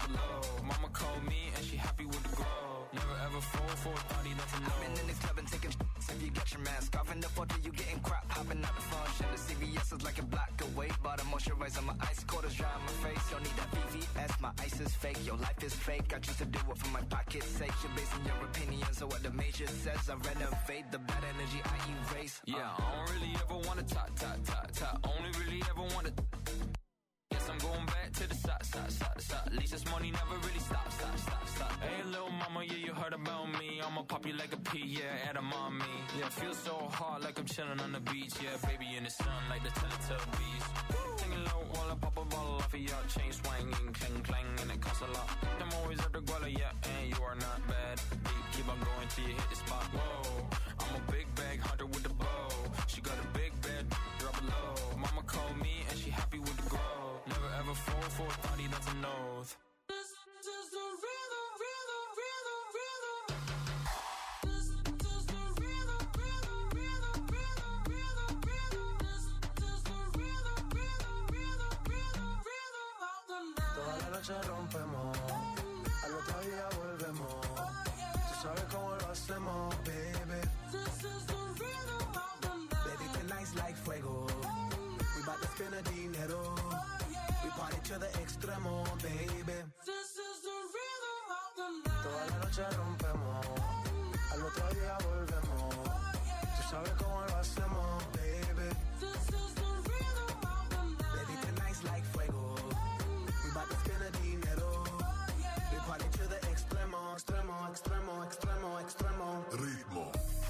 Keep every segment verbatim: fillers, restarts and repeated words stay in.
drop it low. Mama called me and she happy with the glow. Never ever fall for a thought he nothing know. I've been in the club and taking sh**s if you get your mask off. In the photo you getting crap, hopping out the phone. Shit, the C V S is like a block away. Bought a moisturizer, my ice cold is dry on my face. Don't need that V V S, my ice is fake. Your life is fake, I choose to do it for my pocket's sake. You're basing your opinions on what the major says. I renovate the bad energy I erase. Yeah, uh. I don't really ever wanna talk, talk, talk, talk. Only really ever wanna. Guess I'm going back to the side, side, side, side. At least this money never really stops, stop, stop, stop. Hey, little mama, yeah, you heard about me. I'ma pop you like a pea, yeah, add a mommy. Yeah, feel so hot like I'm chilling on the beach. Yeah, baby in the sun like the Teletubbies. Singing low while I pop a bottle off of your chain swinging, clang, clang, and it costs a lot. I'm always at the guala, yeah, and you are not bad. Deep, keep on going till you hit the spot. Whoa, I'm a big bag hunter with the bow. She got a big bed, drop it low. Mama called me and she happy with the glow. Never ever fall for a thought he doesn't know. This is the rhythm, rhythm, rhythm, rhythm. This is the rhythm, rhythm, rhythm, rhythm, rhythm, rhythm. This is the rhythm, rhythm, rhythm, rhythm, rhythm of the night. Toda la noche rompemos, al otro día volvemos. Tú sabes cómo lo hacemos, baby. This is the rhythm of the night. Baby, tonight's like fuego. We bout to spend a dinero. We party to the extremo, baby. This is the rhythm of the night. Toda la noche rompemos, al otro día volvemos. Tú sabes cómo lo hacemos, baby. This is the rhythm of the night. Baby, tonight's like fuego. We bout to spend a dinero. We party to the extremo, extremo, extremo, extremo, extremo. Ritmo.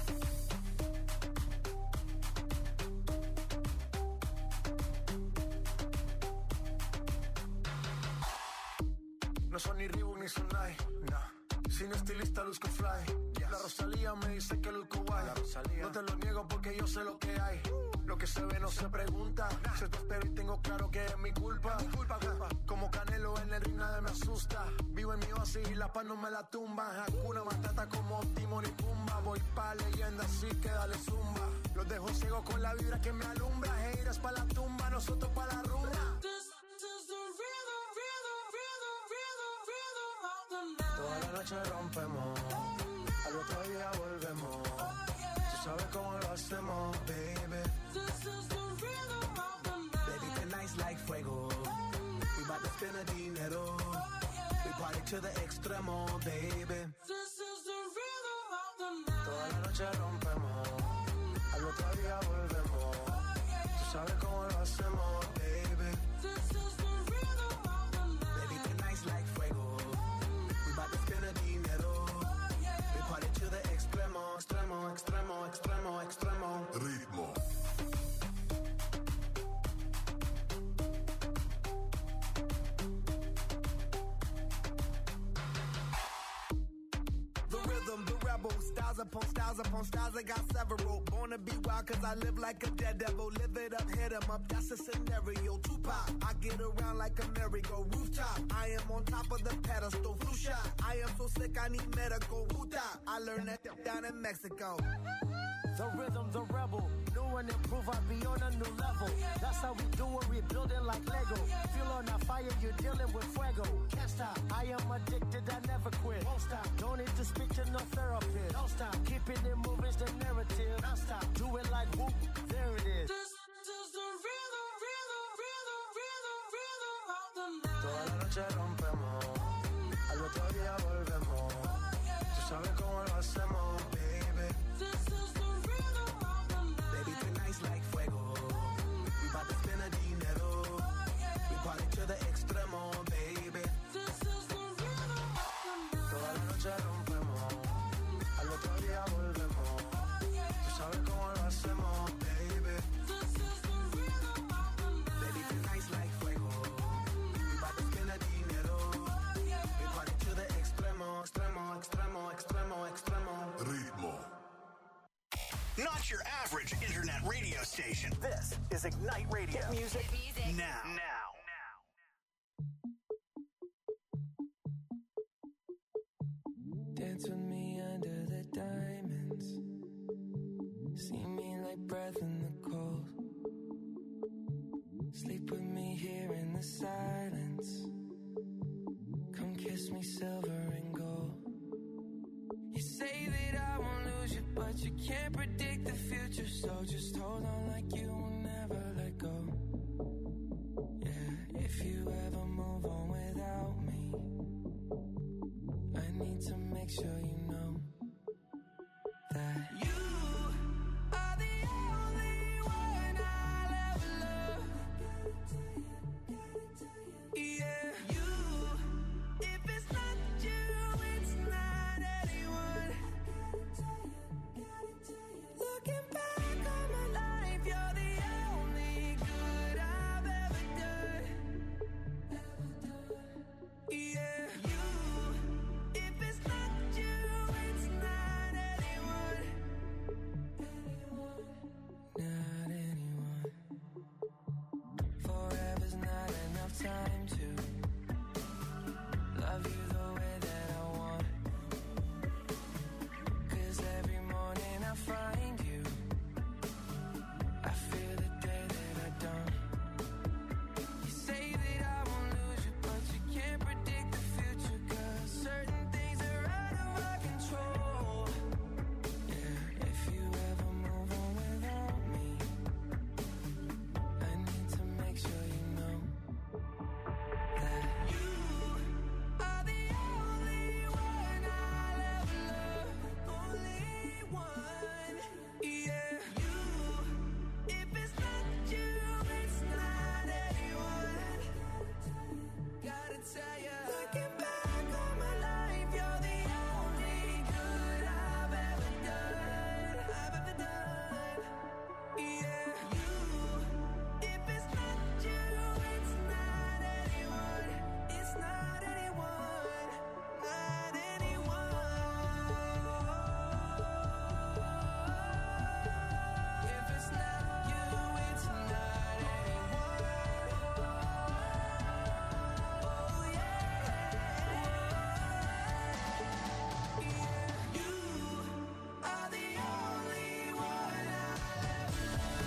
No son ni Reebok ni Sonai, nah. Sin estilista luzco fly, yes. La Rosalía me dice que luzco guay. No te lo niego porque yo sé lo que hay. Lo que se ve no se pregunta. nah. Se te espero y tengo claro que es mi culpa, mi culpa, culpa. Como Canelo en el ring nadie me asusta. Vivo en mi oasis y la paz no me la tumba. Hakuna Matata como Timon y Pumba. Voy pa' leyenda así que dale zumba. Los dejo ciego con la vibra que me alumbra. Heiras pa' la tumba, nosotros pa' la rumba. This is the rhythm, rhythm, rhythm, rhythm, rhythm of the night. Toda la noche rompemos, al otro día volvemos. Tú sabes cómo lo hacemos, baby. This is the rhythm of the night. Baby, tonight's like fuego. We bout to spend a dinero. We party to the extremo, baby. This is the rhythm of the night. Toda la noche rompemos, al otro día volvemos. Tú sabes cómo lo hacemos, baby. This is the rhythm of the night. Baby, tonight's like fuego. We bout to spend a dinero. We party to the extremo, extremo, extremo, extremo, extremo. Ritmo. The rhythm, the rebel, styles upon styles upon styles, I got several. Born to be wild cause I live like a dead devil. Live it up, hit 'em up, that's a scenario. Tupac, I get around like a merry-go rooftop. I am on top of the pedestal, flu shot. I am so sick I need medical. Puta, I learned that down in Mexico. The rhythm, the rebel, new and improve, I be on a new level. That's how we do it, we building like Lego. Feel on a fire, you're dealing with fuego. Can't stop, I am addicted, I never quit. Won't stop, don't need to speak to no therapist. Don't stop, keeping it moving's the narrative. Don't stop, do it like whoop, there it is. This is the rhythm, rhythm, rhythm, rhythm, rhythm of the night. Toda la noche rompemos, al otro día volvemos. Tú sabes cómo lo hacemos, baby. This is the rhythm of the night. Baby, tonight's like fuego. We bout to spend a dinero. We party to the extremo, baby. This is the rhythm of the night. Toda la noche rompemos, al otro día volvemos. Tú sabes cómo lo hacemos, baby. This is the rhythm of the night. Baby, tonight's like fuego. We bout to spend a dinero. We party to the extremo, extremo, extremo, extremo, extremo. Ritmo. Not your average internet radio station. This is Ignite Radio. Hit music, music. now. Now. Dance with me under the diamonds. See me like breath in the cold. Sleep with me here in the silence. Come promise me silver and gold. You say that I won't lose you, but you can't predict the future. So just hold on like you will never let go. Yeah, if you ever move on without me, I need to make sure you know that you are the only one I'll ever love. Yeah, you, if it's not you, it's not anyone. Looking back on my life, you're the only good I've ever done. Yeah, you, if it's not you, it's not anyone. Not anyone. Forever's not enough time to love you the way that I want. 'Cause every morning I find you, I fear the day that I don't. You say that I won't lose you, but you can't predict the future. 'Cause certain things are out of our control. Yeah, if you ever move on without me, I need to make sure you know that you are the only one I'll ever love. Only one. Yeah, you, if it's not you, it's not anyone. Gotta tell ya, looking back on my life, you're the only good I've ever done. I've ever done. Yeah, you, if it's not you, it's not anyone. It's not anyone. Not anyone. If it's not you, it's not anyone. Oh yeah. Yeah, you are the only one I'll ever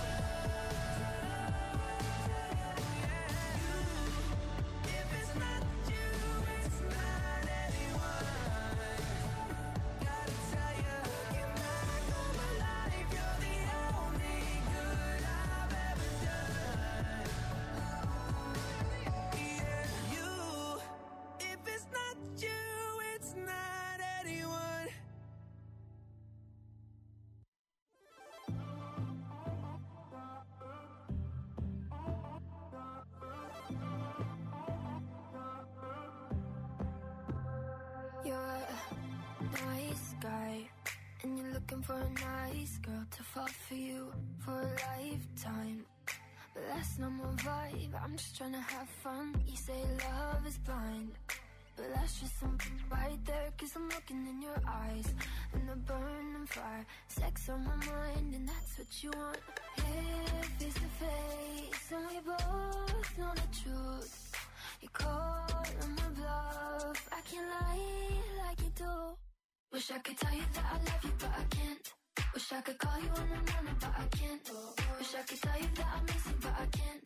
love. If it's not you, it's not anyone. Gotta tell ya, looking back on my life, you're the only good I've ever done. Yeah, you, if it's not you, it's not anyone. You're a nice guy, and you're looking for a nice girl to fall for you for a lifetime. But that's not my vibe, I'm just trying to have fun. You say love is blind, but that's just something right there. 'Cause I'm looking in your eyes, and the burning fire. Sex on my mind, and that's what you want. Here, face to face, and we both know the truth. You call on my bluff, I can't lie like you do. Wish I could tell you that I love you, but I can't. Wish I could call you on the morning, but I can't. Wish I could tell you that I miss you, but I can't.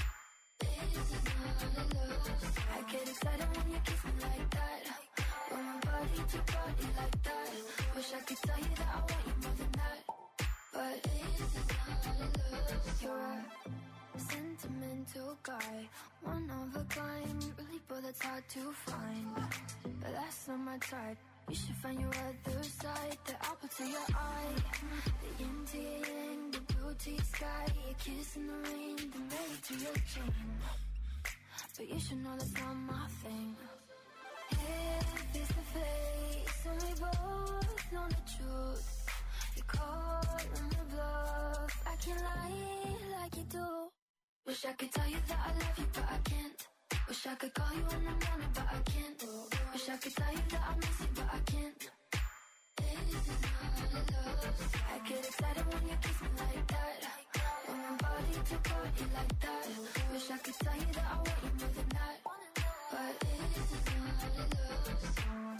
This is not a love. I get excited when you kiss me like that. When my body to body like that. Wish I could tell you that I want you more than that. But this is not a love. You're a sentimental guy, one of a kind, really, but that's hard to find. But that's not my type. You should find your other side, the apple to your eye, the yin to your yang, the blue to your sky, a kiss in the rain, the married to your chain. But you should know that's not my thing. Here, face to face, and we both know the truth. You call on the bluff, I can't lie like you do. Wish I could tell you that I love you, but I can't. Wish I could call you in the morning, but I can't. Wish I could tell you that I miss you, but I can't. This is not a love. I get excited when you kiss me like that. When my body to body like that. Wish I could tell you that I want you more than that. But this is not a love song.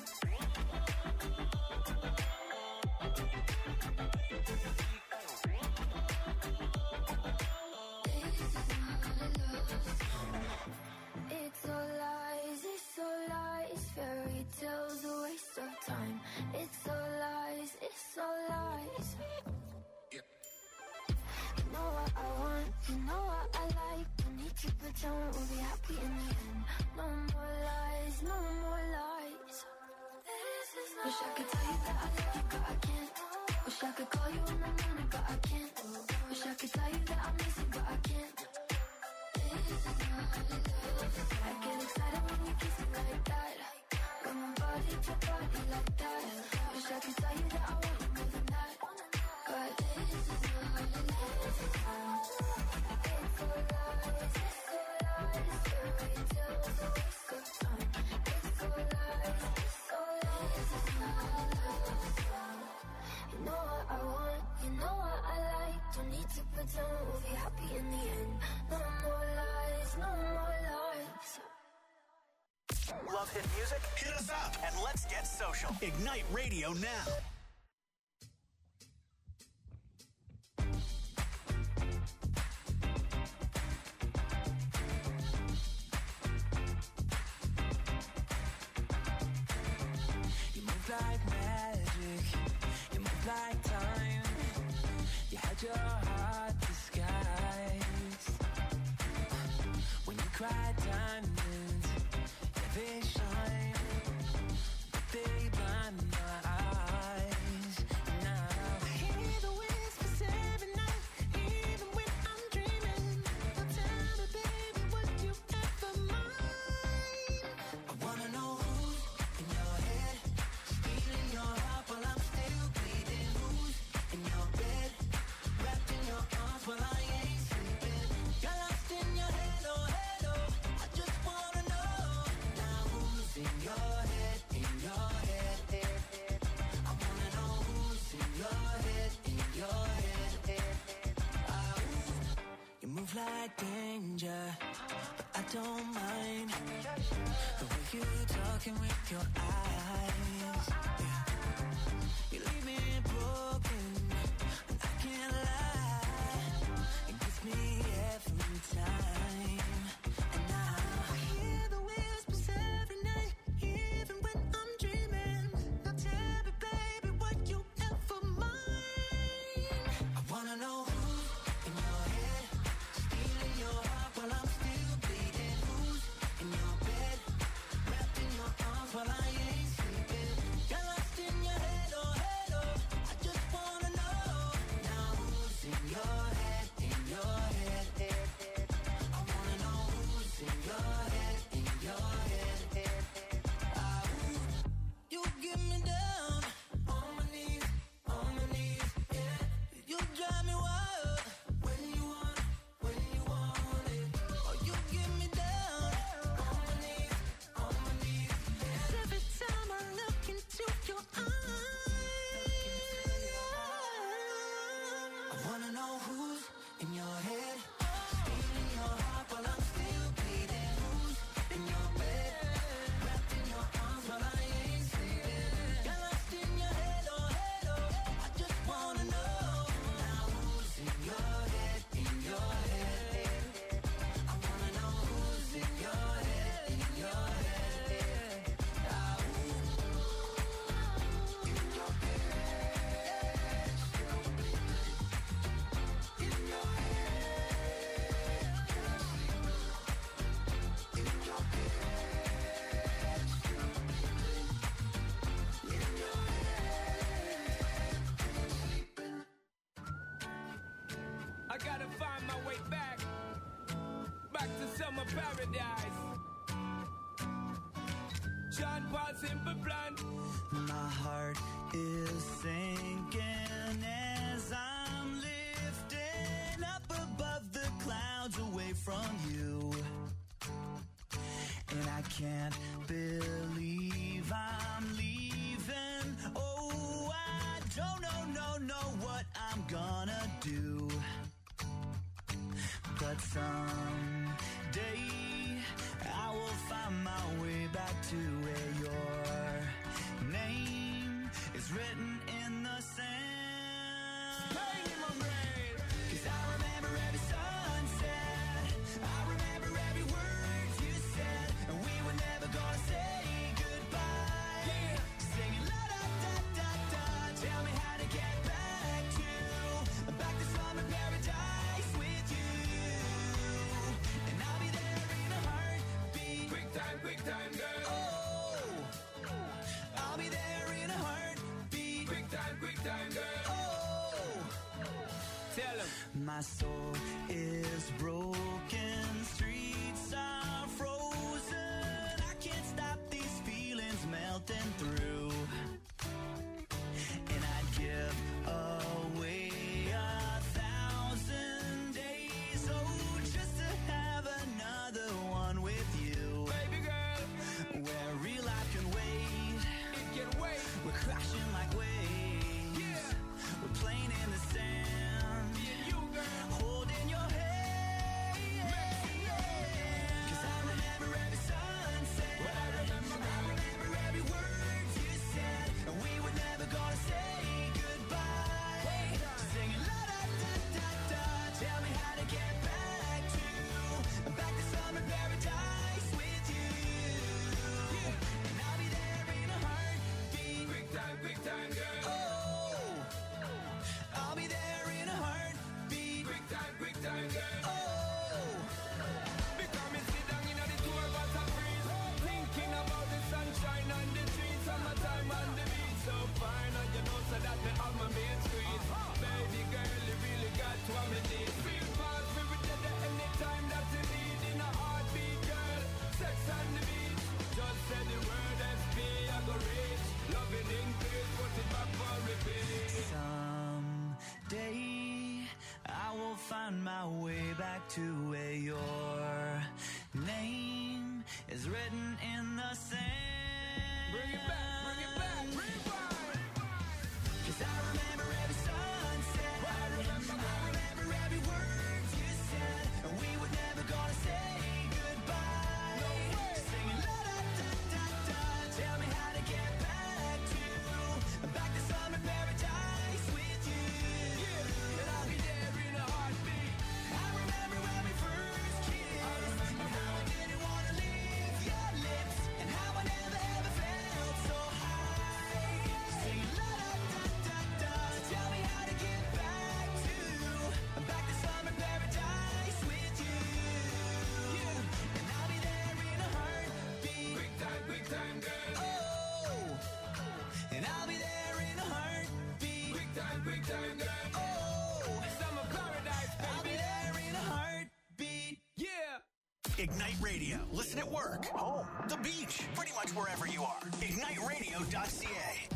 It's all lies, it's all lies, fairy time. It's all lies, it's all lies. You know what I want, you know what I like. Don't need to pretend we'll be happy in the end. No more lies, no more lies. Wish I could tell you that I love you, but I can't. Wish I could call you in the morning, but I can't. Wish I could tell you that I miss you, but I can't. I get excited when you kiss me like that. Got my body to body like that. Wish I could tell you that I want you more than that. But this is not this is not. It's all lies, it's all lies. Fairy tales, a waste of time. It's all lies, it's all lies. This is not love. You know what I want, you know what I like. Don't need to pretend we'll be happy in the end. No more lies, no more lies. Love hit music? Hit us up and let's get social. Ignite Radio now. You move like magic, you move like time. You had your heart disguised. When you cry diamonds, yeah, they shine, but they blind my eyes. Now I hear the whispers every night, even when I'm dreaming. Now tell me, baby, would you ever mind? I wanna know who's in your head, stealing your heart while I'm still bleeding. Who's in your bed, wrapped in your arms while I ain't sleeping. You're lost in your head, oh head, oh. I just wanna know now who's in your head, in your head, head, head. I wanna know who's in your head, in your head, head, head. Ah, ooh. You move like danger, but I don't mind the way you talking with your eyes. Yeah. You leave me broken, and I can't lie. It gets me every time. And now I hear the whispers every night, even when I'm dreaming. Now tell me, baby, would you ever mind? I wanna know who's in your head, stealing your heart while I'm still bleeding. Who's in your bed, wrapped in your arms while I ain't sleeping. You're lost in your head, oh head, oh. I just wanna know now who's in your head, in your head, head, head. I wanna know who's in your head, in your head, head, head. Ah, ooh. You get me down on my knees, on my knees, yeah. You drive me wild when you want, when you want it. Oh, you get me down on my knees, on my knees, yeah. 'Cause every time I look into your eyes, I wanna know who's in your head, stealing your heart while I'm still bleeding. Who's in your bed, wrapped in your arms while I ain't sleeping. You're lost in your head, oh head, oh. I just wanna know now who's in your head, in your head, head, head. I wanna know who's in your head, in your head, head. Ah, ooh. In your head, in your I gotta find my way back, back to summer paradise. John Paul Simple Plan. My heart is sinking as I'm lifting up above the clouds away from you. And I can't believe I'm leaving. Oh, I don't know, no, know what I'm gonna do. But someday I will find my way back to where your name is written in the sand. Pain in my brain. 'Cause I remember every sunset, I remember every word you said, and we were never gonna say time, girl. Oh, I'll be there in a heartbeat. Quick time, quick time, girl. Oh, tell him. My soul is broken, streets are frozen. I can't stop these feelings melting through. And I'd give away a thousand days, oh, just to have another one with you. Baby girl, where real life can wait. It can wait. We're crashing like waves. Yeah. We're playing in the sand. Me and you, girl. Holding your hand. Yeah. Cause I remember every sunset. What I remember, I remember every word you said. And we were never gonna say goodbye. Singing la da da da da. Tell me how to get back to, back to summer paradise with you. And I'll be there in a heartbeat. Quick time, quick time, girl. Oh, I'll be there in a heartbeat. Quick time, quick time, girl. Oh, Because me sit down in the tour bus and breeze, thinking about the sunshine and the trees, summertime and the beach. So fine, and you know so that me have my main squeeze. Baby girl, you really got what me need. Feel fast, we will get there anytime that you need. In a heartbeat, girl, sex on the beach. Just say the word S P, I go reach. Loving in peace, put it back for repeat. someday I will find my way back to where your name is written in the sand. Bring it back, bring it back, rewind. Cause I remember every sunset. I remember, I remember every word you said. And we were never gonna say goodbye. No way. Singing la da da da da. Tell me how to get back to, back to summer paradise with you. Yeah, and I'll be there in a heartbeat. I remember when we first kissed. I remember, and how I didn't wanna leave your lips, and how I never ever felt so high. Singing la da da da da. Tell me how to get back to, back to summer paradise with you. Yeah, and I'll be there in a heartbeat. Quick time, quick time, girl. Oh, and I'll be there in a heartbeat. Quick time, quick time, girl. Oh, Summer paradise, I'll be baby. there in a heartbeat. Yeah. Ignite Radio. Listen at work, home, the beach, pretty much wherever you are. ignite radio dot c a.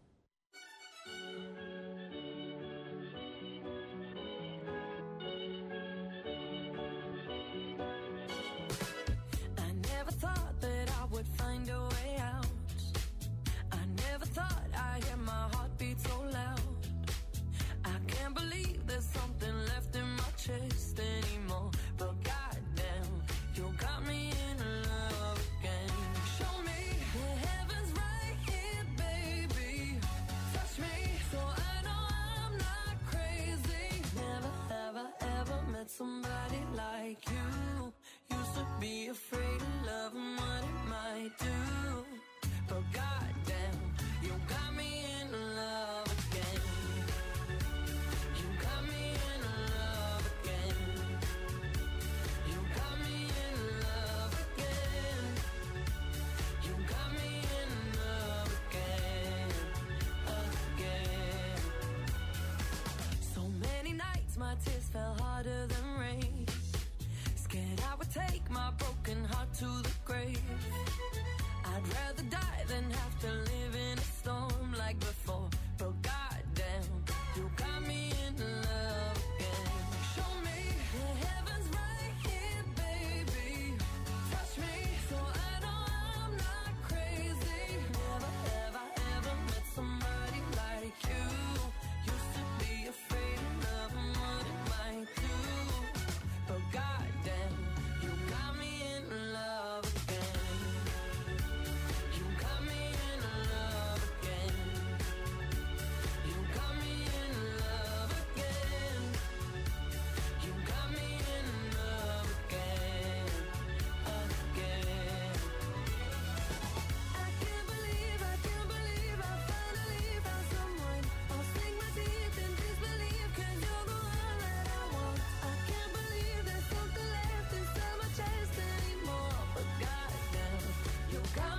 I never thought that I would find a way out. I never thought I'd hear my heartbeat so loud. I can't believe there's something left in my chest anymore. But goddamn, you got me in love again. Show me the heavens right here, baby. Touch me so I know I'm not crazy. Never have I ever met somebody like you. Used to be afraid of love and what it might do. But goddamn, you got me in love again. You got me in love again. You got me in love again. You got me in love again, again. So many nights my tears fell harder than rain. Scared I would take my broken heart to the grave. I'd rather die than have to live in a storm like before. But goddamn, you got me in love again. Show me the heavens right here, baby. Touch me so I know I'm not crazy. Never have I ever met somebody like you. Used to be afraid of love and what it might do. But goddamn, you got me in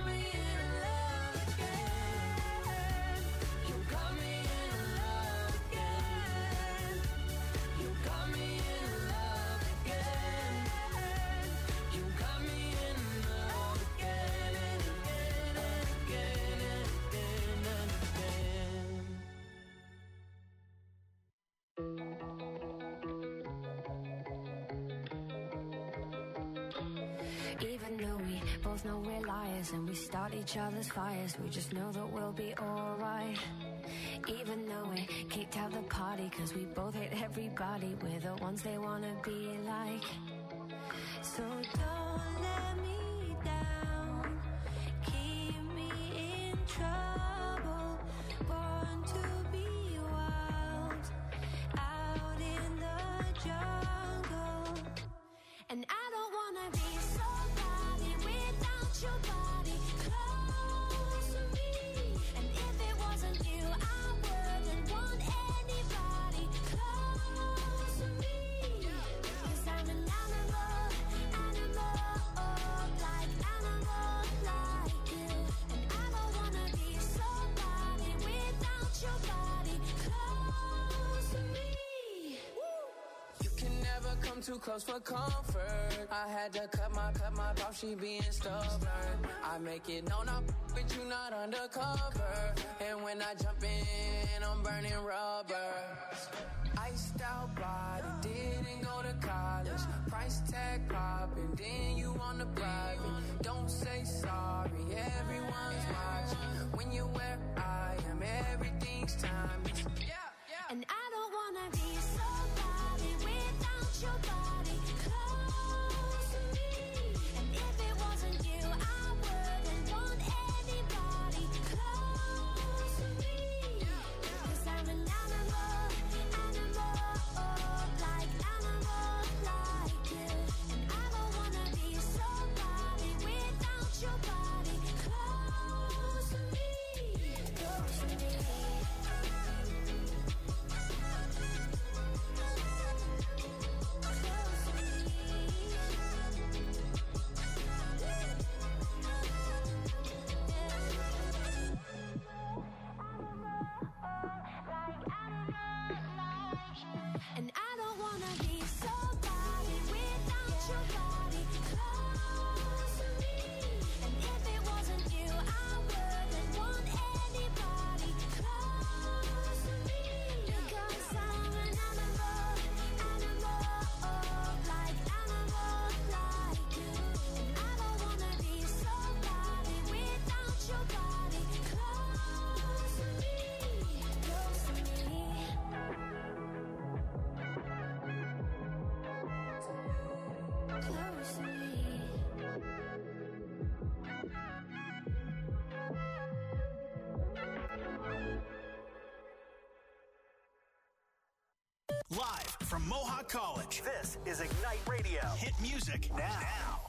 me in love again. You got me in love again. You got me in love again. You got me in love again and again and again and again and again. Even though we both know we're liars and we start each other's fires, we just know that we'll be alright. Even though we kicked out the party cause we both hate everybody, we're the ones they wanna be like. So don't let me down, keep me in trouble, born to be wild, out in the jungle. And I don't wanna be somebody without your body close to me. And if it wasn't you, I wouldn't want anybody close to me. Cause I'm an animal, animal, like animal like you. And I don't wanna be somebody without your body close to me. You can never come too close for comfort. I had to cut my, cut my off, she being stubborn. I make it known I'm with you, not undercover. And when I jump in, I'm burning rubber. Iced out body, didn't go to college. Price tag popping, then you on the private. Don't say sorry, everyone's watching. When you're where I am, everything's timeless. Yeah, yeah. And I don't wanna be somebody without your body close to me. And if it wasn't you, I wouldn't want anybody close to me. Cause I'm an animal, animal, like animal like you. And I don't wanna be somebody without your body close to me, close to me. And I don't wanna be somebody without your body close to me. And if it wasn't you, I wouldn't want anybody close to me. Because I'm an animal, animal, like animal like you. And I don't wanna be somebody without your body close to me, close to me. Close to me. Live from Mohawk College, this is Ignite Radio. Hit music now.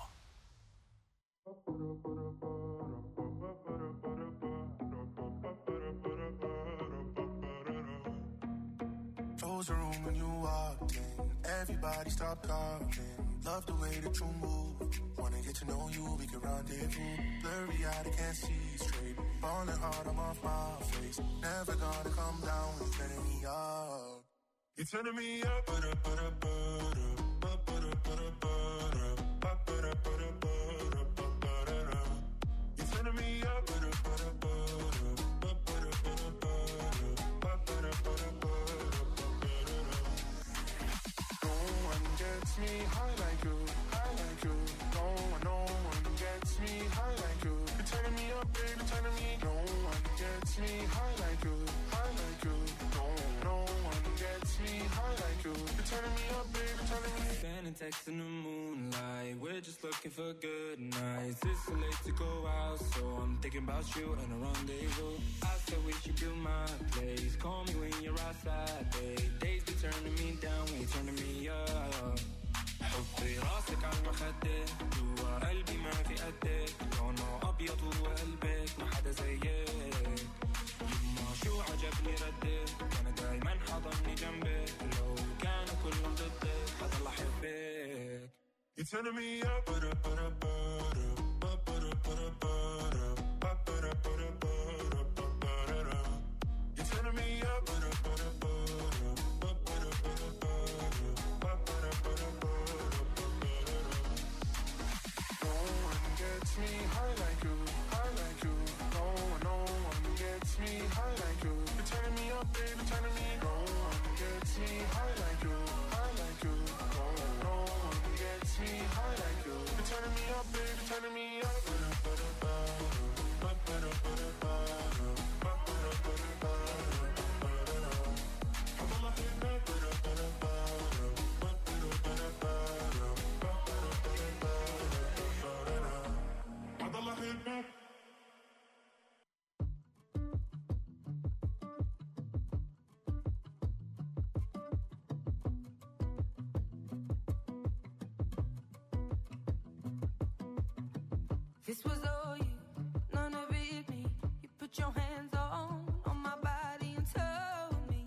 Close the room when you walked in. Everybody stop talking. Love the way that you move. Wanna get to know you, we can rendezvous. Blurry eyed, I can't see straight. Falling hard, I'm off my face. Never gonna come down when you're turning me up. You're turning me up. Ba-da, ba-da, ba-da, ba-ba-da, ba-da, ba-da, ba-ba-da, ba-da, ba-da, ba-ba-da-da. You're turning me up. Ba-da, ba-da, ba-da, ba-ba-da, ba-da, ba-da, ba-ba-da, ba-da, ba-da, ba-ba-da-da. No one gets me high like you, high like you. No one, no one gets me high like you. You're turning me up, baby, turning me. No one gets me high like you, high like you. No, no one gets me high like you. You're turning me up, baby, turning me. Standing text in the moonlight, we're just looking for good nights. It's too late to go out, so I'm thinking about you and a rendezvous. I said we should build my place. Call me when you're outside, babe. Days be turning me down, we turning me up. حطي راسك على المخدة جوا قلبي ما في قدك لونه أبيض وقلبك ما حدا زيك يما شو عجبني ردك أنا دايما حضني جنبك لو كانوا كلهم ضدك حضل أحبك. You're turning me up. Ba-da, ba-da, ba-da, ba-ba-da, ba-da, ba-da, this was all you, none of it me. You put your hands on, on my body and told me,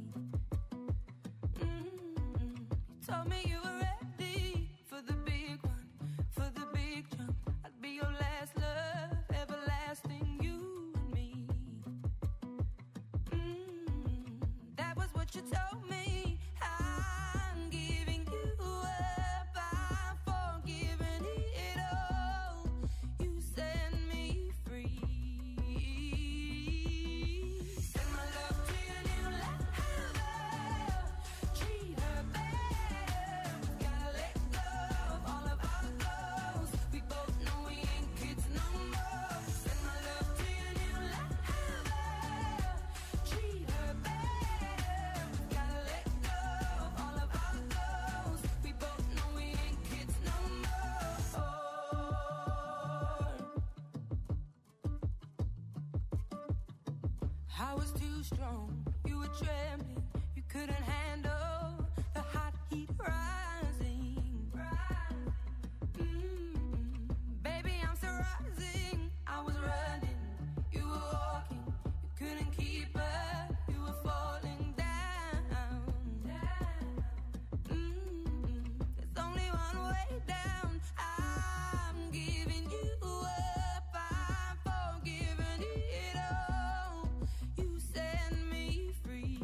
mm-hmm. You told me you were ready for the big one, for the big jump. I'd be your last love, everlasting, you and me. Mm-hmm. That was what you told me. I'm giving you up, I'm forgiving it all. You set me free. Send my love to your new lover. Treat her better. Gotta let go of all of our goals. We both know we ain't kids no more. Send my love to your new lover. Treat her better. Gotta let go of all of our goals. We both know we ain't kids no more. I was too strong, you were trembling, you couldn't handle the hot heat rising. Mm, baby, I'm still rising. I was running, you were walking, you couldn't keep up, you were falling down. Mm, there's only one way down. I'm giving you up, I'm forgiving it all. You set me free.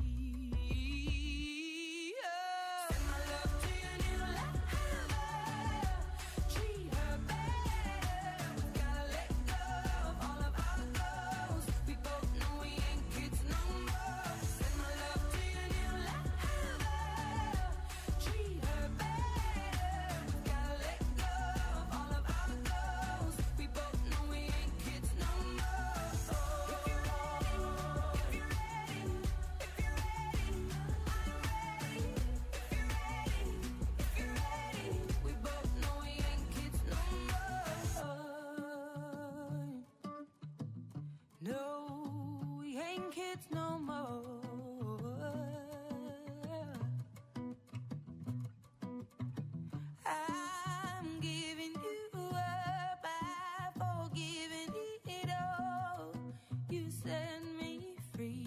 Oh. Send my love to your new lover. Treat her better. Gotta let go of all of our goals. We both know we ain't kids no more. Send my love to your new lover. Treat her better. Gotta let go of all of our goals. We both know we ain't kids no more. If you're ready, if you're ready, if you're ready, I'm ready. If you're ready, if you're ready, we both know we ain't kids no more. No, we ain't kids no more. I'm giving you up, I'm forgiving it all. You set me free.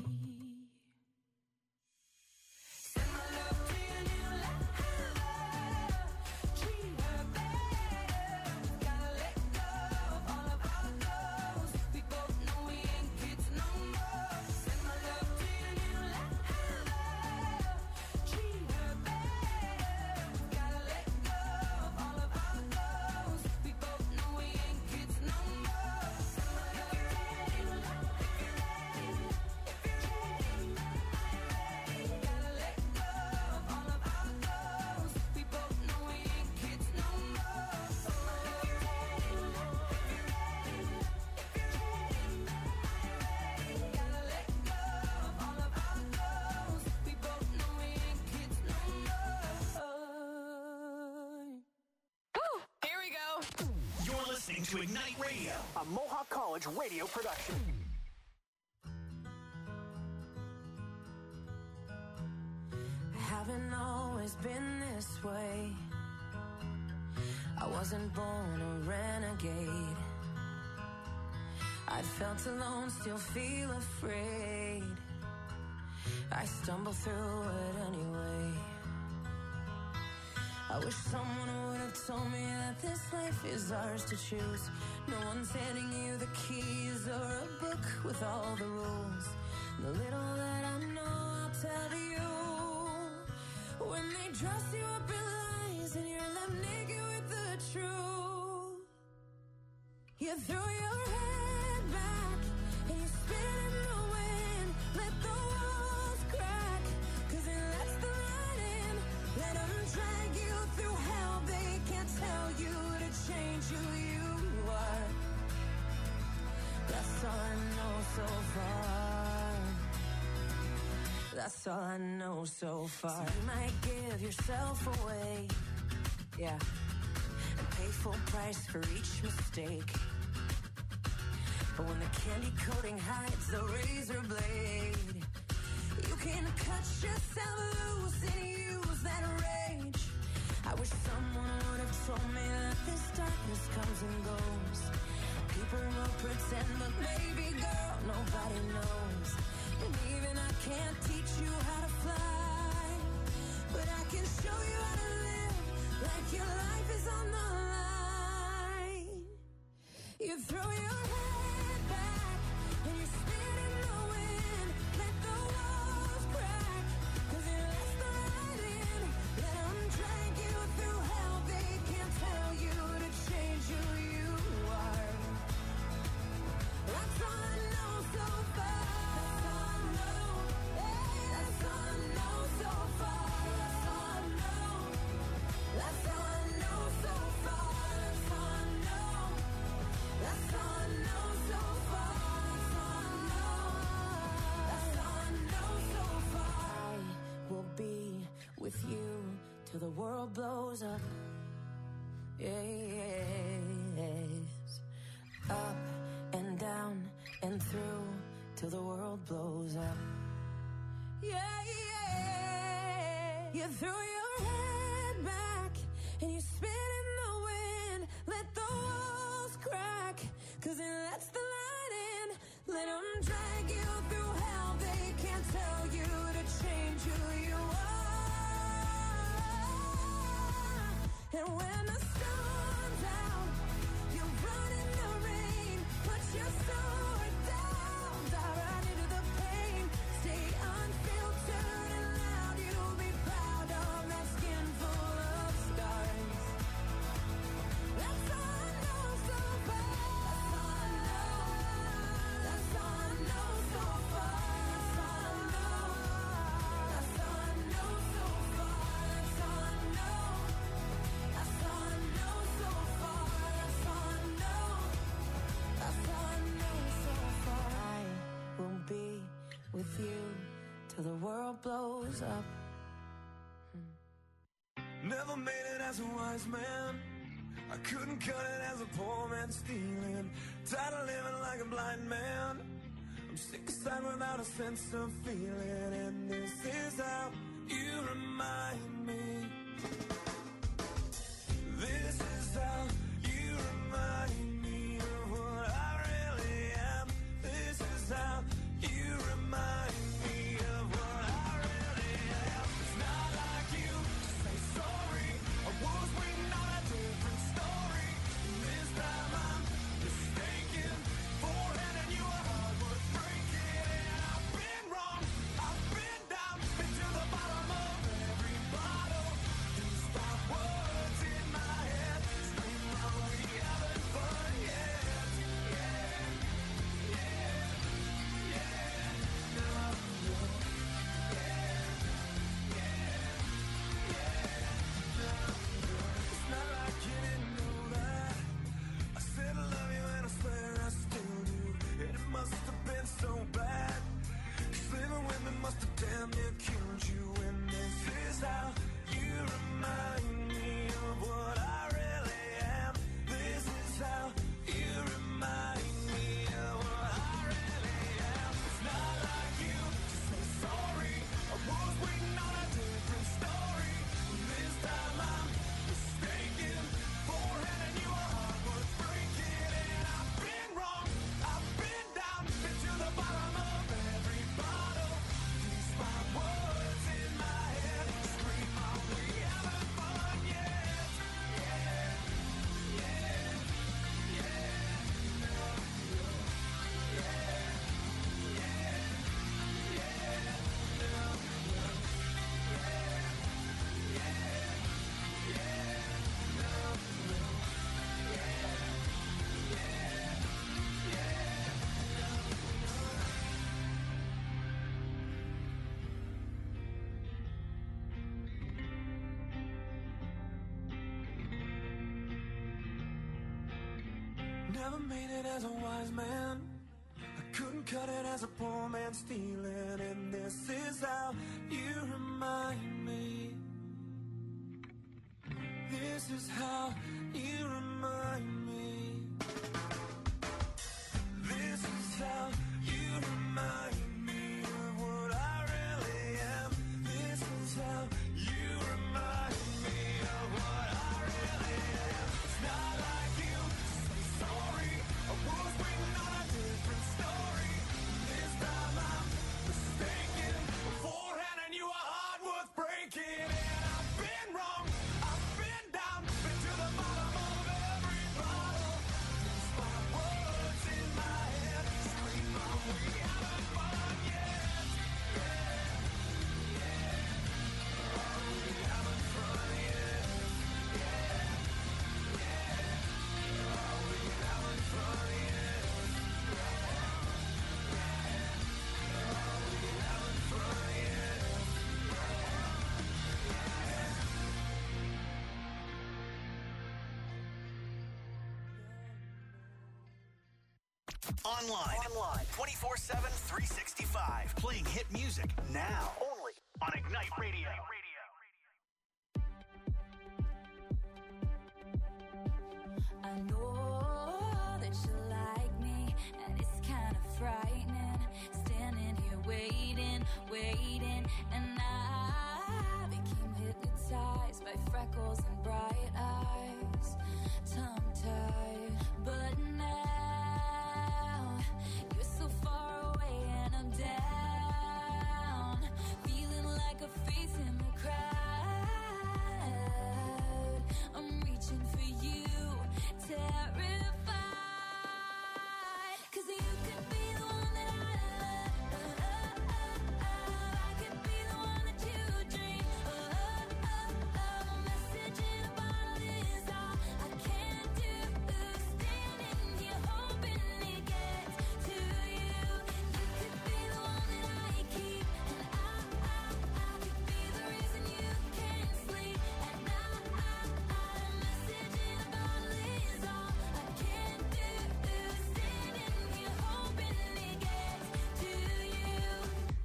Send my love to your new lover. Treat her better. Gotta let go of all of our goals. We both know we ain't kids no more. Send my love to your new lover. Treat her better. Gotta let go of all of our goals. We both know we ain't kids no more. Send my love to your new lover. If you're ready, if you're ready, I'm ready. Gotta let go of all of our goals. We both know we ain't kids no more. If you're ready, if you're ready, if you're ready, I'm ready. Gotta let go of all of our goals. We both know we ain't kids no more. Here we go. You're listening to Ignite Radio, a Mohawk College radio production. Haven't always been this way. I wasn't born a renegade. I felt alone, still feel afraid. I stumble through it anyway. I wish someone would have told me that this life is ours to choose. No one's handing you the keys or a book with all the rules. The little that I know, I'll tell to you. When they dress you up in lies and you're left naked with the truth, you throw your head back and you spin in the wind. Let the walls crack, 'cause it lets the light in. Let them drag you through hell. They can't tell you to change who you are. That's all I know so far. That's all I know so far. So you might give yourself away, yeah, and pay full price for each mistake. But when the candy coating hides the razor blade, you can cut yourself loose and use that rage I wish someone would have told me that this darkness comes and goes. People will pretend, but maybe, girl, nobody knows. And even I can't teach you how to fly, but I can show you how to live like your life is on the line. You throw your head back and you spin in the wind. Let the walls crack, 'cause it lets the light in. Let them drag you through hell. They can't tell you to change who you are. That's all I know so far. That's all I know. Hey, that's all I know so far. That's all I know. That's all I know so far. That's all I know. That's all I know so far. That's all I know. That's all I know so far. I will be with you till the world blows up. Yes. Up and down and through till the world blows up. Yeah, yeah. You throw your head back and you spin in the wind. Let the walls crack, 'cause it lets the light in. Let them drag you through hell. They can't tell you to change who you are. And when the sun's out, you run in the rain. Put your sword down, dive right into the pain. Stay unfiltered and loud. You'll be proud of that skin full of scars. That's all I know so far. That's all I know. That's all I know so far. That's all I know. That's all I know so far. That's all I know. That's all I know so far. That's all I know. That's all I know so far. I will be with you till the world blows up. Never made it as a wise man. I couldn't cut it as a poor man stealing. Tired of living like a blind man. I'm sick aside without a sense of feeling. And this is how you remind me. This is how you remind me of what I really am. This is how you remind me of what I really am. It's not like you to say sorry. I was waiting on a different story. And this time I'm mistaken for handing you a heart worth breaking. And I've been wrong. I've been down, been to the bottom of every bottle. These five words in my head scream out we haven't fun yet. Yeah, yeah, yeah. No, no. Yeah, yeah, yeah. No, no. It's not like you didn't know that. I said I love you and I swear I still do. And it must have been so bad. 'Cause living with me must have damn near killed you. And this is how you remind me of what I really am. This is how you remind me of what I really am. It's not like you to say sorry. I was waiting on a different story. This time I'm mistaken for handing you a heart worth breaking. And I've been wrong. I've been down, been to the bottom of every bottle. These five words in my head scream out we haven't fun yet. Yeah, yeah, yeah. No, no. Yeah, yeah, yeah. No, no. Yeah, yeah, yeah. No, no. Yeah, yeah, yeah. Never made it as a wise man. I couldn't cut it as a poor man stealing. And this is how you remind me. This is how you remind me. This is how you remind me of what I really am. This is how you remind me of Online. Online. twenty-four seven, three sixty-five. Playing hit music now. Only on Ignite Radio. I know that you like me, and it's kind of frightening. Standing here waiting, waiting, and I became hypnotized by freckles and bright eyes, tongue-tied. But now you're so far away, and I'm down, feeling like a face in the crowd. I'm reaching for you, terrified, 'cause you could be the one that I love. I could be the one that you dream. A message in a bottle is all I can do. Standing here hoping it gets to you. You could be the one that I keep, and I, I, I could be the reason you can't sleep at night. A message in a bottle is all I can do. Standing here hoping it gets to you.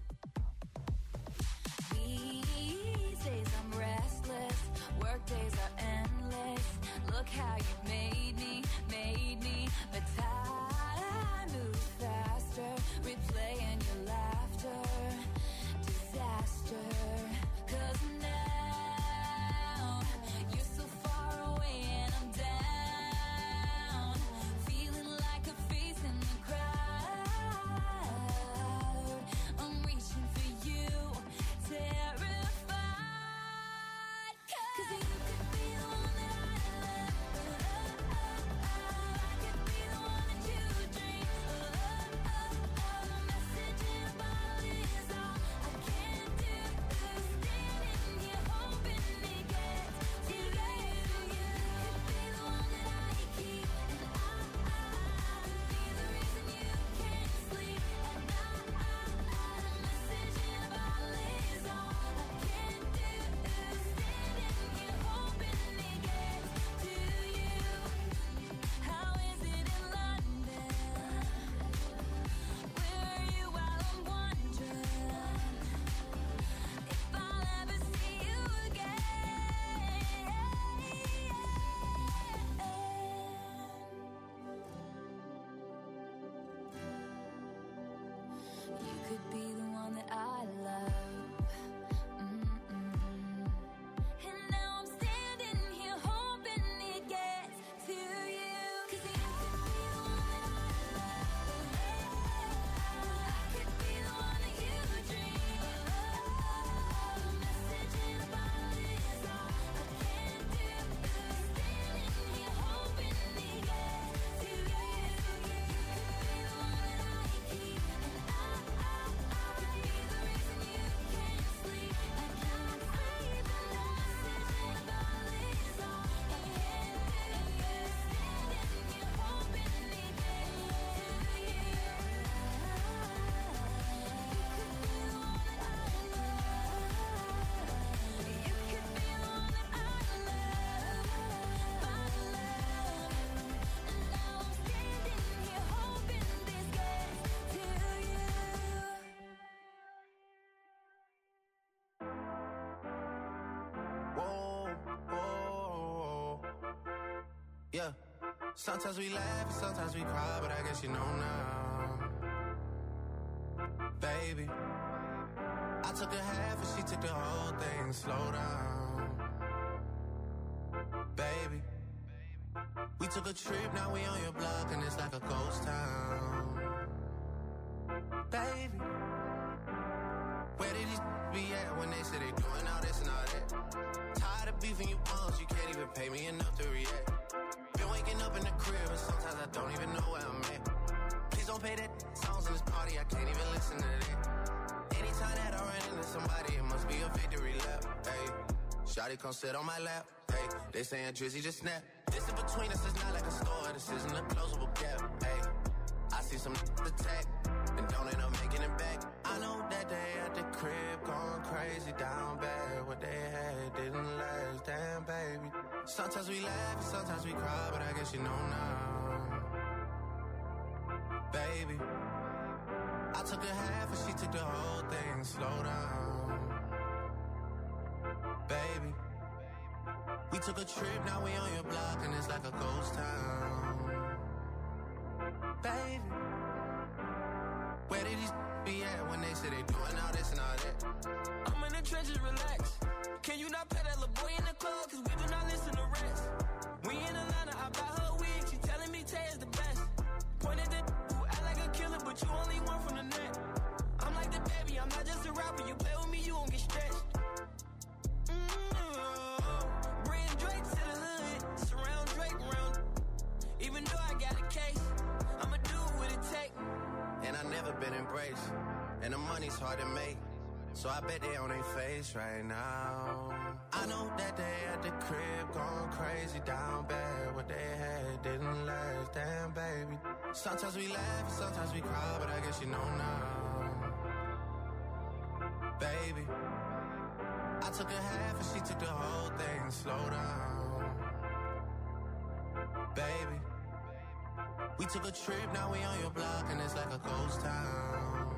These days I'm restless, work days are endless. Look how you made me, made me. But time moves faster, replaying your laughter. Disaster, 'cause now you're so far away, and I'm down, feeling like a face in the crowd. I'm reaching for you, terrified, 'cause you could be the one that I love. I could be the one that you dream. A message in a bottle is all I can do. Standing here hoping it gets to you. You could be the one that I keep, and I, I could be the reason you can't sleep at night. A message in a bottle is all I can do. Standing here hoping it gets to you. How is it in London? Where are you while I'm wondering if I'll ever see you again? You could be the one that I love. Mm-mm. And now I'm standing here hoping it gets to you. 'Cause you could be the one that I love. I could be the one that you dream. A message in a bottle is all I can do. Standing here hoping it gets to you. You could be the one that I keep, and I, I, I could be the reason you can't sleep at night. A message in a bottle is all I can do. Standing here hoping it gets to you. You could be the one that I love. You could be the one that I love, my love. And now I'm standing here hoping this gets to you. Whoa, whoa, yeah. Sometimes we laugh and sometimes we cry, but I guess you know now, baby. I took a half and she took the whole thing. Slow down, baby. We took a trip, now we on your block and it's like a ghost town, baby. Where did these be at when they say they doing all this and all that? Tired of beefing you bums, you can't even pay me enough to react. Been waking up in the crib and sometimes I don't even know where I'm at. Please don't play that songs in this party, I can't even listen to that. Anytime that I run into somebody, it must be a victory lap. Hey, shawty come sit on my lap. Hey, they saying Drizzy just snap. This in between us is not like a store, this isn't a closable gap. Hey, I see some attack and don't end up making it back. I know that they at the crib going crazy down bad. What they had didn't last, damn baby. Sometimes we laugh and sometimes we cry, but I guess you know now, I took a half and she took the whole thing. Slow down, baby. We took a trip, now we on your block and it's like a ghost town, baby. Where did these be at when they say they doing all this and all that? I'm in the trenches, relax. Can you not pay that little boy in the club? Cause we do not listen to rest. We in Atlanta, I buy her wig. She telling me Tay is the best. Pointed at who act like a killer, but you only one from the net. I'm like the baby, I'm not just a rapper. You play with me, you won't get stretched. Mm-hmm. Bring Drake to the hood. Surround Drake around. Even though I got a case, I'ma do what it take. And I never been embraced. And the money's hard to make. So I bet they on their face right now. I know that they at the crib going crazy down bad. What they had didn't last, damn baby. Sometimes we laugh and sometimes we cry, but I guess you know now, baby. I took a half and she took the whole thing. Slow down, baby. We took a trip, now we on your block and it's like a ghost town,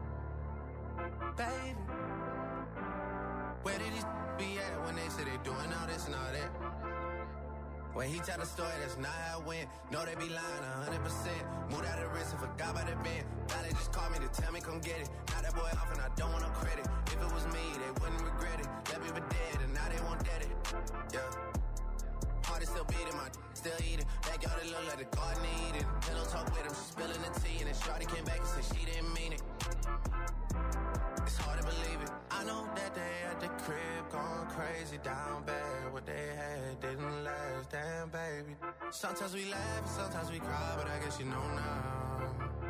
baby. Where did these be at when they say they doing all this and all that? When he tell the story, that's not how it went. No, they be lying a hundred percent. Moved out of the wrist and forgot about the bend. Now they just call me to tell me come get it. Now that boy off and I don't want no credit. If it was me, they wouldn't regret it. Left me for dead and now they won't dead it. Yeah. Heart is still beating, my still eating. Backyard it look like the garden eating. Pillow talk with him, she spilling the tea. And then Shawty came back and said she didn't mean it. It's hard to believe it. I know that they at the crib going crazy down bad. What they had didn't last, damn baby. Sometimes we laugh and sometimes we cry, but I guess you know now,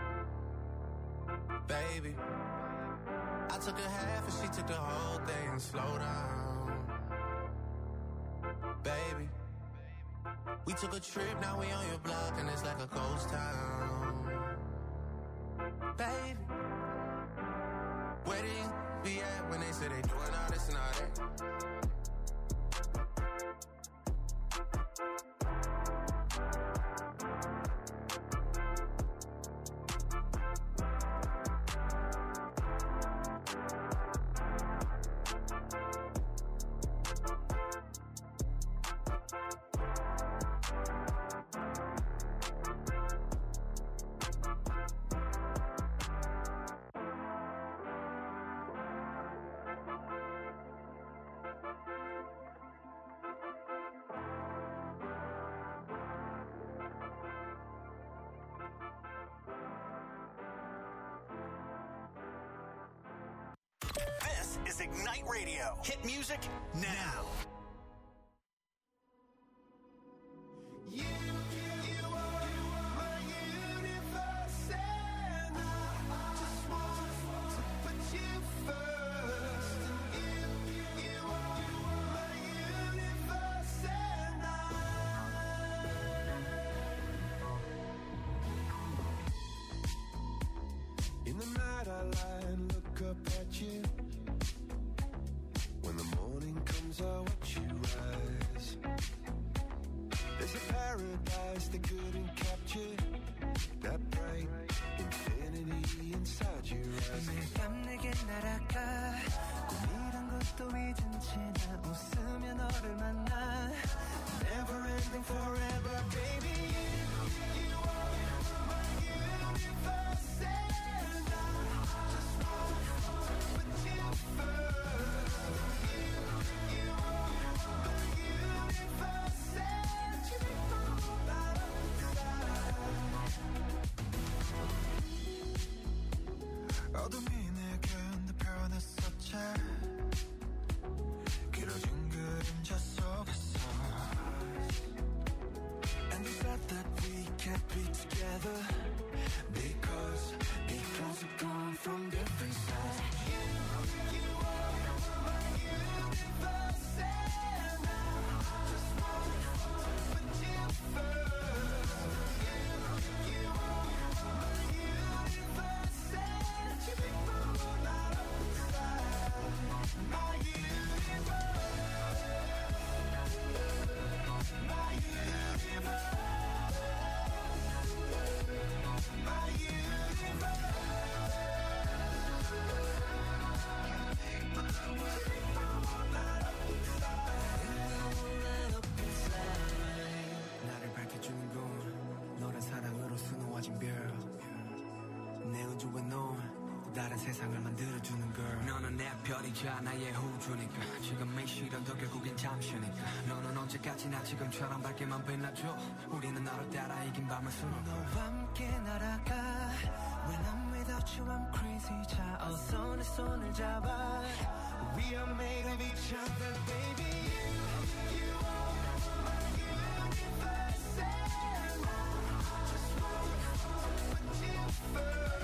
baby. I took a half and she took the whole thing. Slow down, baby. We took a trip, now we on your block and it's like a ghost town, baby. Where these be at when they say they doing all this and all that? Is Ignite Radio. Hit music now. You, you, you are my universe, and I just want to put you first. You, you are my universe, and I. In the night I lie and look up at you. When the morning comes, I watch you rise. There's a paradise they couldn't capture. That bright infinity inside your eyes. 매일 밤 내게 날아가. 꿈이란 것도 잊은 채 나 웃으며 너를 만나. Never ending forever, baby. You, you are my universe, and I just want to put you first. 어둠이 내게 내 변했었지. 길어진 그림자 속에서. And you said that we can't be together because because we've gone from different sides. You, you are my universe, and I just want to put you first. You, you are my universe, and you make my world out of inside. 보여줘 왜 넌 또 다른 세상을 만들어주는 girl 너는 내 별이자 나의 호주니까 지금 이 시련도 결국엔 잠시니까 너는 언제까지나 지금처럼 밝게만 빛나줘 우리는 너를 따라 이긴 밤을 수놓고 너와 함께 날아가 When I'm without you I'm crazy 자 어서 내 손을 잡아 We are made of each other baby You, you are my universe And I just want to put you first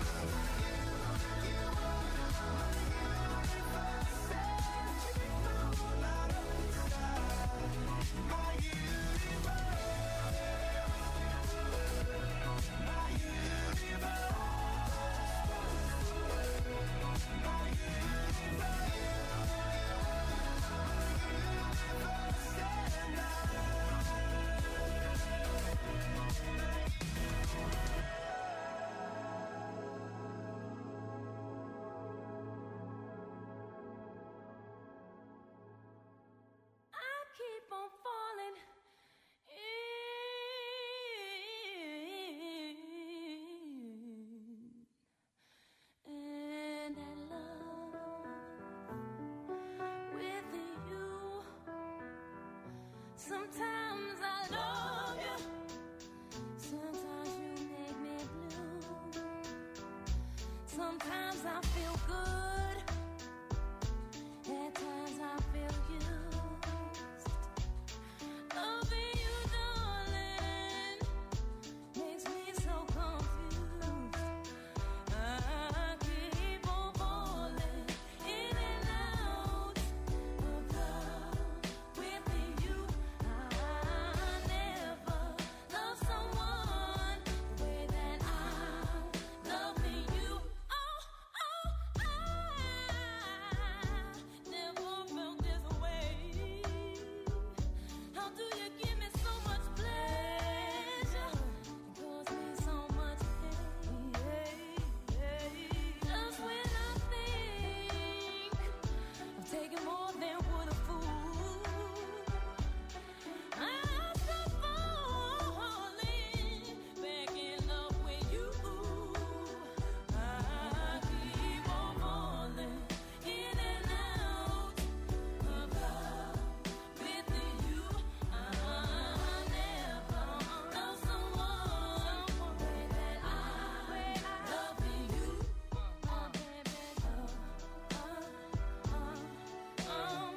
keep on falling in and I love with you. Sometimes I love you, sometimes you make me blue. Sometimes I feel good, at times I feel used. Loving you, darling, makes me so confused. I keep on falling in and out of love with you. I never loved someone the way that I'm loving you. Oh, oh, I never felt this way. How do you give me so much pleasure and cause me so much pain? Just when I think I'm taking more than would a fool, I start falling back in love with you. I keep on falling in and out of love with you. I never loved someone the way that I love you. Oh, baby, love, I'm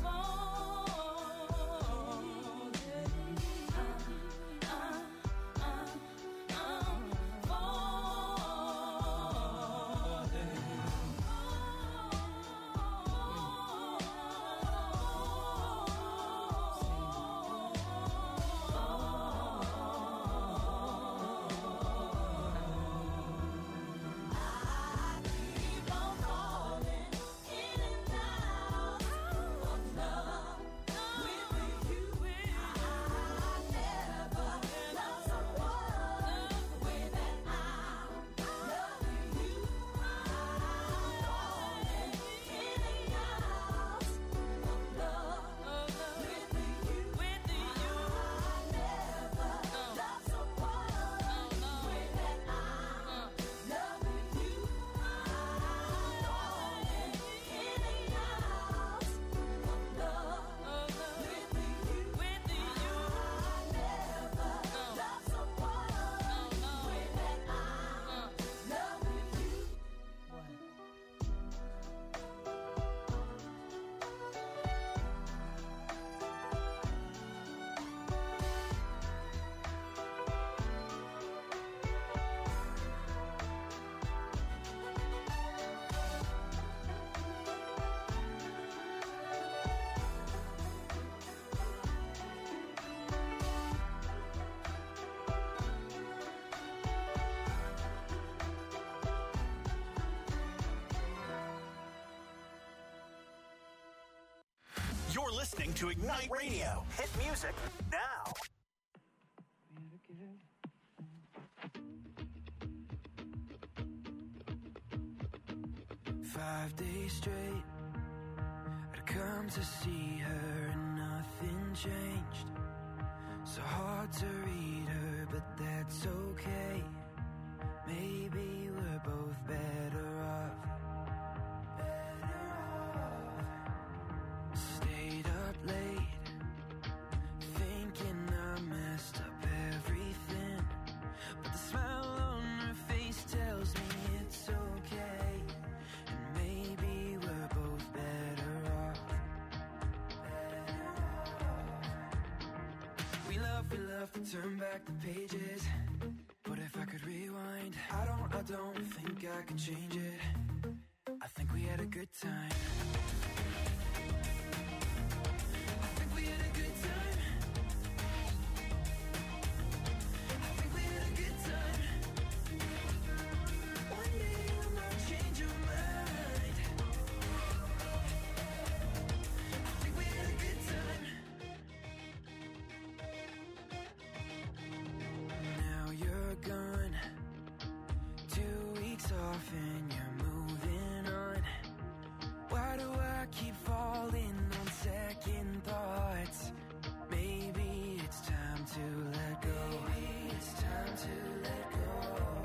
You're listening to Ignite Radio. Hit music now. Five days straight, I'd come to see her and nothing changed. So hard to read her, but that's okay. Maybe we're both turn back the pages, but if I could rewind, I don't, I don't think I could change it. I think we had a good time. I think we had a good time. I think we had a good time. One day you might change your mind. I think we had a good time. Now you're gone, two weeks off and you're moving on. Why do I keep falling on second thoughts? Maybe it's time to let go. Maybe it's time to let go.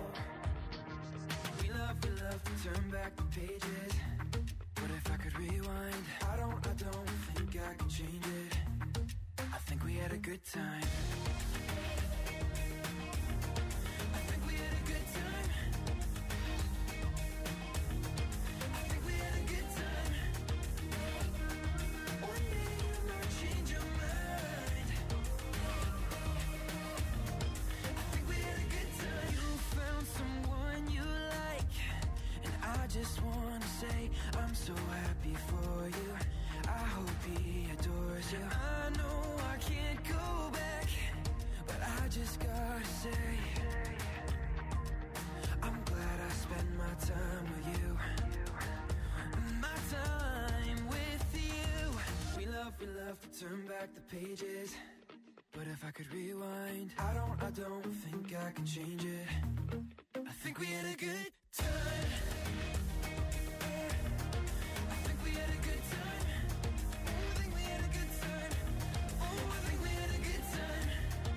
We love, we love to turn back the pages, but if I could rewind, I don't, I don't think I could change it. I think we had a good time. I think we had a good time. I think we had a good time. One day you might change your mind. I think we had a good time. You found someone you like, and I just wanna say I'm so happy for you. I hope he adores you. I know I can't go back, but I just gotta say I'm glad I spent my time with you. My time with you. We love, we love to turn back the pages, but if I could rewind, I don't, I don't think I can change it. I think we had a good time. I think we had a good time. Oh, I think we had a good time. Oh, I think we had a good time.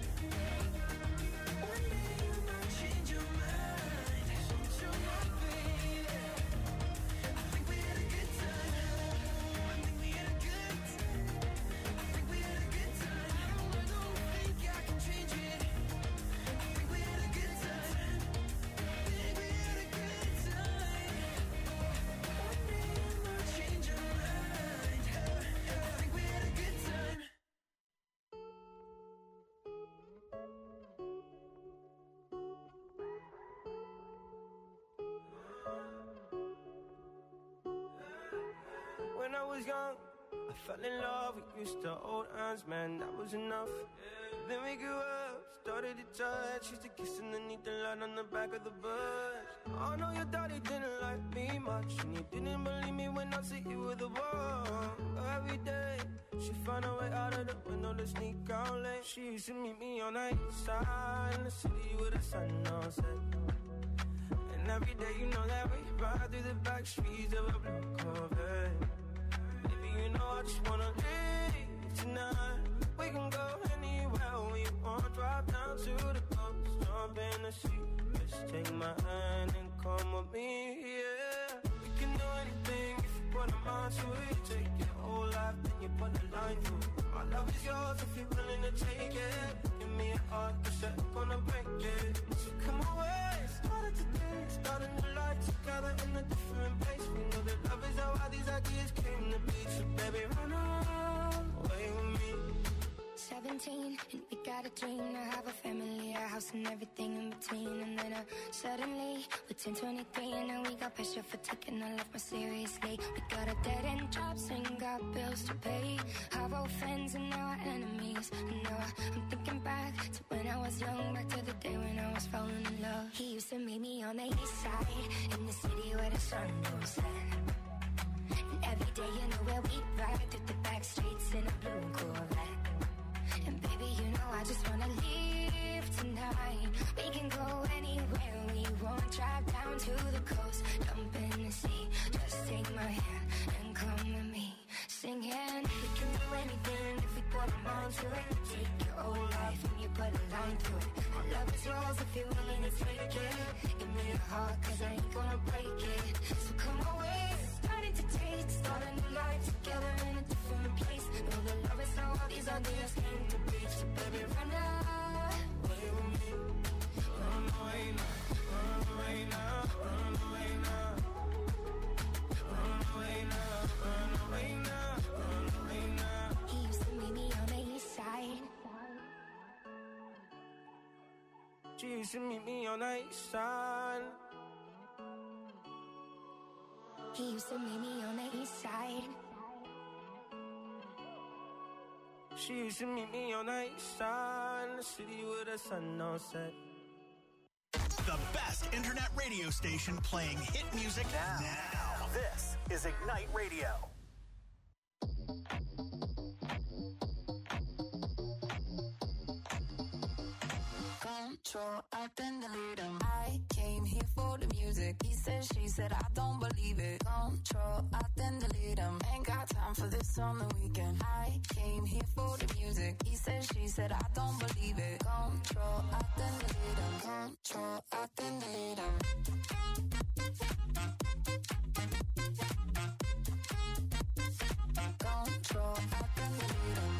One day you might change your mind. Change your mind, baby. I think we had a good time. I think we had a good time. I think we had a good time. I don't think I can change it. I think we had a good time. I think we had a good time. One day you might change your mind. I think we had a good time. When I was young, I fell in love. We used to hold hands, man, that was enough. Then we grew up, started to touch. Used to kiss underneath the light on the back of the bus. I know your daddy didn't like me much, and he didn't believe me when I said you were the one. Every day, she found a way out of the window to sneak out late. She used to meet me on the east side in the city with the sun on set. And every day, you know that we ride through the back streets of a blue Corvette. Baby, you know I just wanna leave tonight. We can go anywhere we want. Drive down to the coast, jump in the sea. Just take my hand and come with me, yeah. We can do anything if you put a mind to it. Take your whole life, then you put a line through it. My love is yours if you're willing to take it. Give me a heart, cause I'm gonna break it. So come away, started today, start a new life together in a different place. We know that love is how all these ideas came to be. So baby, run away with me. Seventeen, and we got a dream to have a family, a house and everything in between. And then uh, suddenly, we're ten, twenty-three, and now we got pressure for taking our life more seriously. We got a dead end jobs and got bills to pay. Our old friends and now our enemies. And now I'm thinking back to when I was young, back to the day when I was falling in love. He used to meet me on the east side, in the city where the sun goes set. And every day, you know where we ride through the back streets in a blue Corvette. And baby, you know I just wanna leave tonight. We can go anywhere we want. Drive down to the coast, jump in the sea. Just take my hand and come with me. Singing, we can do anything if we put our mind to it. Take your whole life and you put a line through it. My love is yours if you're willing to take it. Give me a heart, cause I ain't gonna break it. So come away, starting to taste. Start a new life together in a different place. Know that love is how all these ideas came to be. So baby, run away with me. Run away now, run away now, run away now. Run away now, run away now, run away now. He used to meet me on the east side. used to meet me on the east side. He used to meet me on the east side. She used to meet me on the east side, in the city with the sun on set. The best internet radio station playing hit music now. Now, this is Ignite Radio. Control, I then delete him. I came here for the music. He said, she said, I don't believe it. Control, I then delete him. Ain't got time for this on the weekend. I came here for the music. He said, she said, I don't believe it. Control, I then delete him. Control, I then delete him. Control, I then delete him.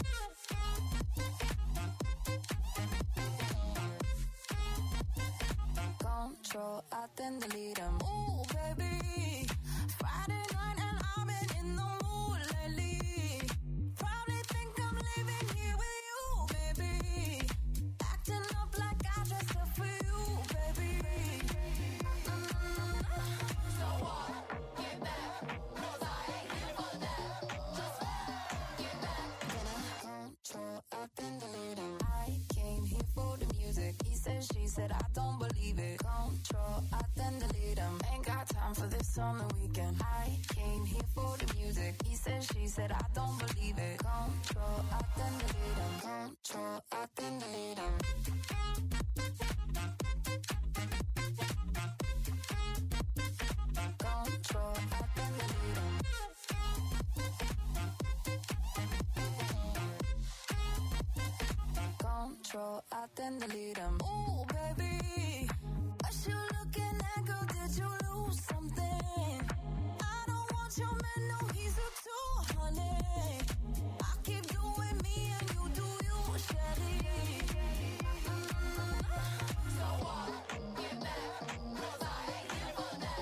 Control, I then delete him. Ooh, baby, Friday night and I've been in the mood lately. Probably think I'm leaving here with you, baby. Acting up like I dressed up for you, baby. Mm-hmm. So what? Get back, 'cause I ain't here for that. Just get back. Then I control, I then delete him. I came here for the music. He said, she said, I don't believe it. Control, I then delete him. Ain't got time for this on the weekend. I came here for the music. He said, she said, I don't believe it. Control, I then delete him. Control, I then delete him. Control, I then delete him. Control, I then delete him.